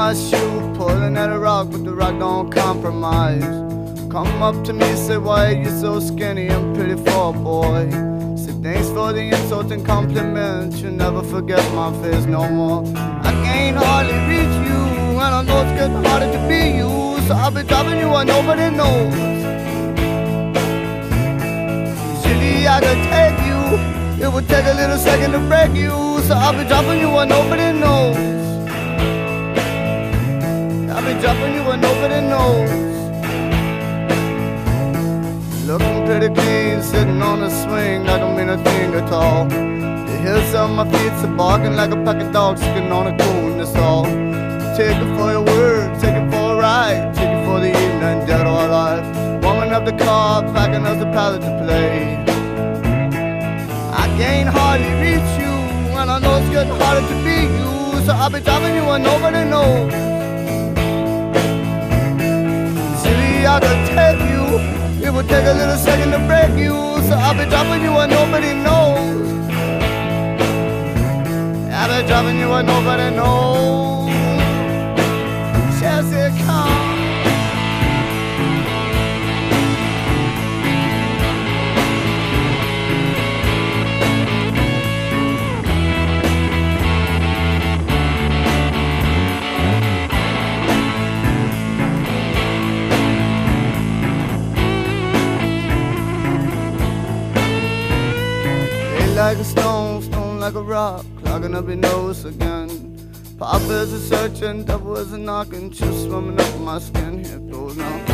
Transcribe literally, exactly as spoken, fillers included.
my shoe, pulling at a rock, but the rock don't compromise. Come up to me, say, why are you so skinny and pretty for a boy? Say, thanks for the insulting compliment, you never forget my face no more. I can't hardly reach you, and I know it's getting harder to be you, so I'll be dropping you where nobody knows. Usually I could take you, it would take a little second to break you, so I'll be dropping you where nobody knows. I'll be dropping you where nobody knows. Looking pretty clean, sitting on a swing like I mean a thing at all. The hills on my feet are barking like a pack of dogs sitting on a coon, that's all. Take it for your word, take it for a ride, take it for the evening, dead or alive. Warming up the car, packing us the pallet to play. I can't hardly reach you, and I know it's getting harder to be you, so I'll be dropping you where nobody knows. Silly, I could take you, it would take a little second to break you, so I'll be dropping you where nobody knows. I'll be dropping you where nobody knows. Chelsea, come. Like a stone, stone like a rock, clogging up your nose again. Papa's a searching, devil is a knocking, just swimming up my skin. Here it goes now.